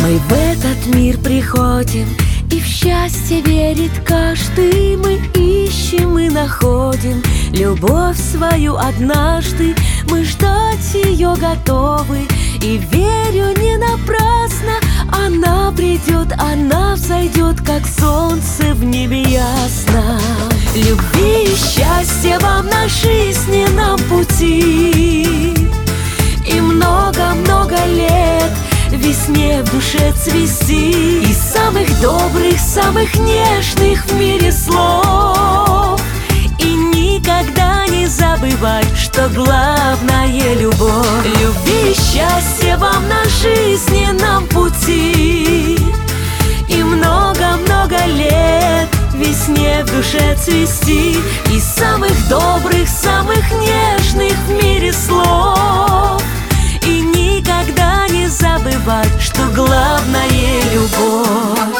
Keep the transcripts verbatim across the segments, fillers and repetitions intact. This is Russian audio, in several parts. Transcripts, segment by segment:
Мы в этот мир приходим, и в счастье верит каждый. Мы ищем и находим любовь свою однажды. Мы ждать ее готовы, и верю не напрасно. Она придет, она взойдет, как солнце в небе ясно. Любви и счастья вам на жизненном пути, и много-много лет весне в душе цвести, и самых добрых, самых нежных в мире слов. И никогда не забывать, что главное — любовь. Любви и счастья вам на жизненном пути, и много-много лет весне в душе цвести, и самых добрых, самых нежных в мире слов. И никогда не забывать, что главное — любовь.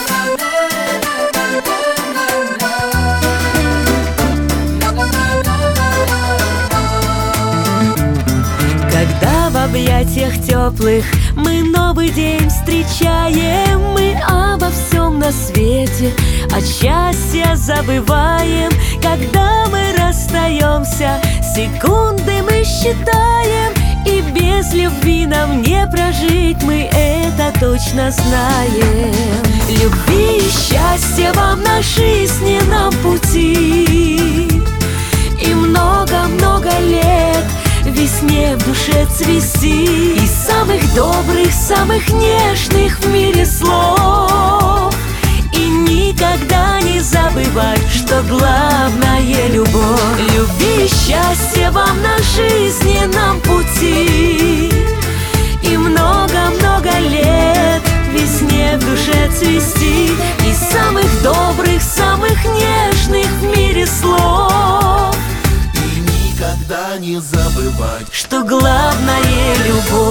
Когда в объятиях теплых мы новый день встречаем, мы обо всем на свете от счастья забываем. Когда мы расстаемся, секунды мы считаем, и без любви нам не прожить, мы это точно знаем. Любви и счастья вам на жизненном пути, и много-много лет весне в душе цвести, и самых добрых, самых нежных в мире слов. И никогда не забывать, что главное — любовь. Любви и счастья вам на жизненном пути, и много-много лет весне в душе цвести, и самых добрых, самых нежных в мире слов. И никогда не забывать, что главное — любовь.